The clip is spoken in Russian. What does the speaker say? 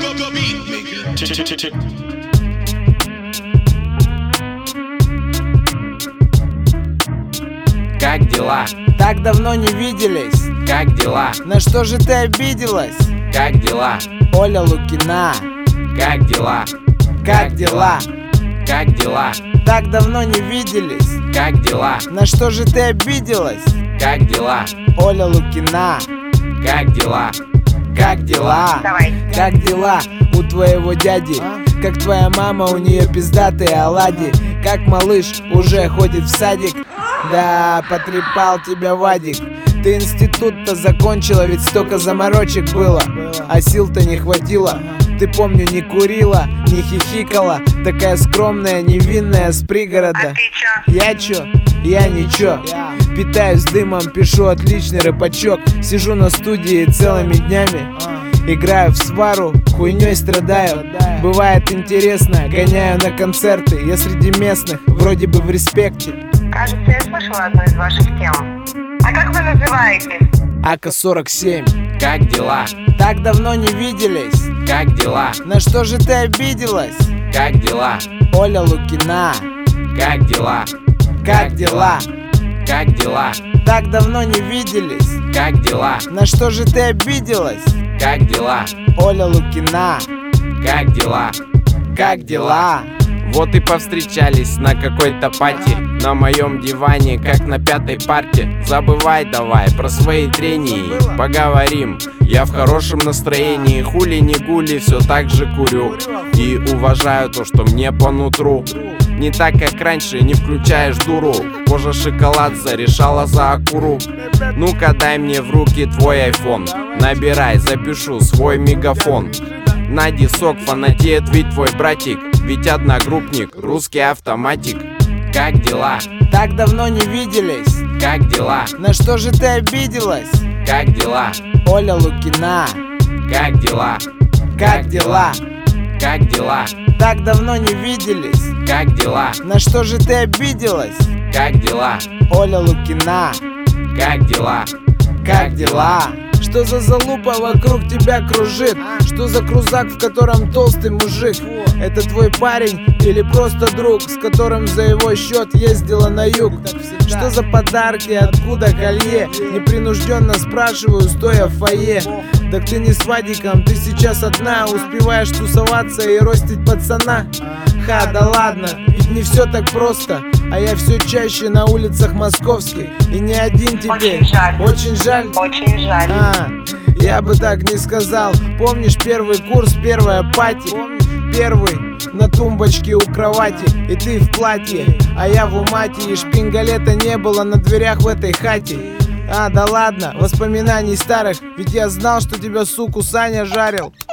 Как дела? Так давно не виделись. Как дела? На что же ты обиделась? Как дела? Оля Лукина. Как дела? Как дела? Как дела? Так давно не виделись. Как дела? На что же ты обиделась? Как дела? Оля Лукина. Как дела? Как дела? Давай. Как дела у твоего дяди? Как твоя мама, у нее пиздатые оладьи. Как малыш уже ходит в садик. Да, потрепал тебя Вадик. Ты институт-то закончила, ведь столько заморочек было, а сил-то не хватило. Ты, помню, не курила, не хихикала. Такая скромная, невинная, с пригорода. А ты чё? Я чё? Я ничего. Питаюсь дымом, пишу отличный рэпачок. Сижу на студии целыми днями, играю в свару, хуйней страдаю. Бывает интересно, гоняю на концерты. Я среди местных, вроде бы в респекте. Кажется, я слышала одну из ваших тем. А как вы называетесь? АК-47. Как дела? Так давно не виделись. Как дела? На что же ты обиделась? Как дела? Оля Лукина. Как дела? Как дела? Как дела? Так давно не виделись. Как дела? На что же ты обиделась? Как дела? Оля Лукина. Как дела? Как дела? Вот и повстречались на какой-то пати. На моем диване, как на пятой парте. Забывай давай про свои трения, поговорим. Я в хорошем настроении, хули не гули, все так же курю. И уважаю то, что мне по нутру. Не так, как раньше, не включаешь дуру. Кожа шоколад зарешала за акуру. Ну-ка дай мне в руки твой айфон. Набирай, запишу свой мегафон. На дисок фанатеет ведь твой братик. Ведь одногруппник, русский автоматик. Как дела? Так давно не виделись. Как дела? На что же ты обиделась? Как дела? Оля Лукина. Как дела? Как дела? Как дела? Так давно не виделись. Как дела? На что же ты обиделась? Как дела? Оля Лукина. Как дела? Как дела? Что за залупа вокруг тебя кружит? Что за крузак, в котором толстый мужик? Это твой парень или просто друг, с которым за его счет ездила на юг? Что за подарки, откуда колье? Непринужденно спрашиваю, стоя в фойе. Так ты не с Вадиком, ты сейчас одна. Успеваешь тусоваться и ростить пацана. Ха, да ладно, ведь не все так просто. А я все чаще на улицах московских. И не один тебе. Очень жаль. Очень жаль. Очень жаль. Я бы так не сказал. Помнишь первый курс, первая пати? Первый на тумбочке у кровати. И ты в платье, а я в умате. И шпингалета не было на дверях в этой хате. Да ладно, воспоминаний старых. Ведь я знал, что тебя, суку, Саня жарил.